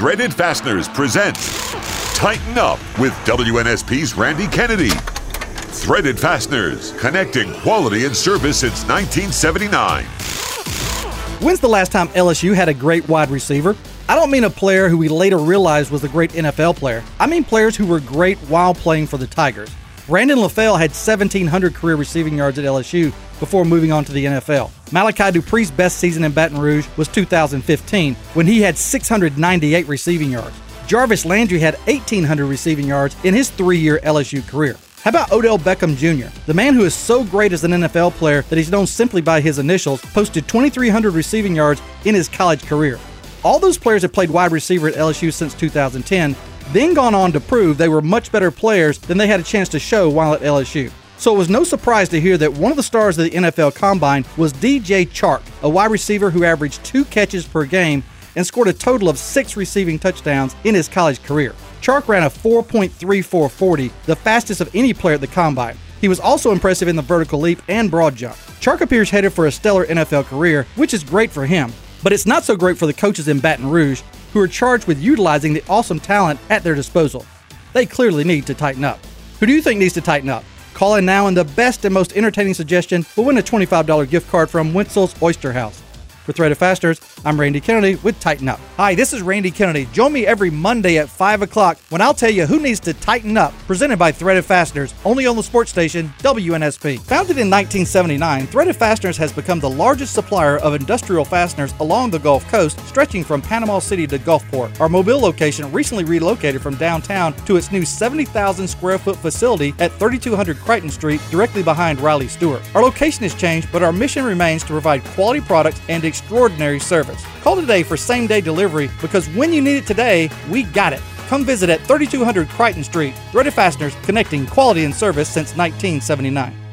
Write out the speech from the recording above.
Threaded Fasteners presents Tighten Up with WNSP's Randy Kennedy. Threaded Fasteners, connecting quality and service since 1979. When's the last time LSU had a great wide receiver? I don't mean a player who we later realized was a great NFL player. I mean players who were great while playing for the Tigers. Brandon LaFell had 1,700 career receiving yards at LSU before moving on to the NFL. Malachi Dupree's best season in Baton Rouge was 2015, when he had 698 receiving yards. Jarvis Landry had 1,800 receiving yards in his 3-year LSU career. How about Odell Beckham Jr.? The man who is so great as an NFL player that he's known simply by his initials posted 2,300 receiving yards in his college career. All those players have played wide receiver at LSU since 2010, then gone on to prove they were much better players than they had a chance to show while at LSU. So it was no surprise to hear that one of the stars of the NFL Combine was DJ Chark, a wide receiver who averaged 2 catches per game and scored a total of 6 receiving touchdowns in his college career. Chark ran a 4.34 40, the fastest of any player at the Combine. He was also impressive in the vertical leap and broad jump. Chark appears headed for a stellar NFL career, which is great for him. But it's not so great for the coaches in Baton Rouge, who are charged with utilizing the awesome talent at their disposal. They clearly need to tighten up. Who do you think needs to tighten up? Call in now, and the best and most entertaining suggestion will win a $25 gift card from Winsel's Oyster House. For Threaded Fasteners, I'm Randy Kennedy with Tighten Up. Hi, this is Randy Kennedy. Join me every Monday at 5 o'clock when I'll tell you who needs to tighten up, presented by Threaded Fasteners, only on the sports station WNSP. Founded in 1979, Threaded Fasteners has become the largest supplier of industrial fasteners along the Gulf Coast, stretching from Panama City to Gulfport. Our Mobile location recently relocated from downtown to its new 70,000 square foot facility at 3200 Crichton Street, directly behind Riley Stewart. Our location has changed, but our mission remains to provide quality products and extraordinary service. Call today for same-day delivery, because when you need it today, we got it. Come visit at 3200 Crichton Street. Threaded Fasteners, connecting quality and service since 1979.